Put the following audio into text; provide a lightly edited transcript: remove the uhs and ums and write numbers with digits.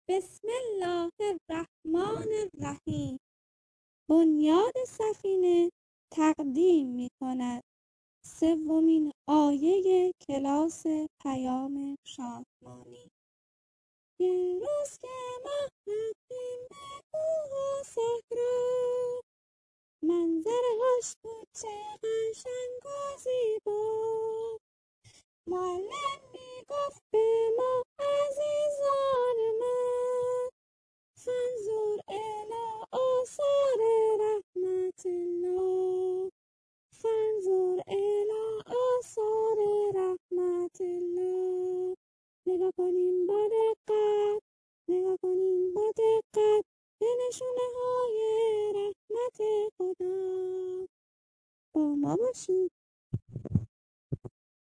بسم الله الرحمن الرحیم. بنیاد سفینه تقدیم می‌کند سومین آیه کلاس پیام شادمانی. یه روز که ما رفتیم به کوه و صحرا، منظرهاش بود چه قشنگ و زیبا. معلم میگفت به ما عزیزان من، فانظر الی آثار رحمت الله، فانظر الی آثار رحمت الله. نگاه کنیم با دقت، نگاه کنیم با دقت به نشونه های رحمت خدا. با ما باشید.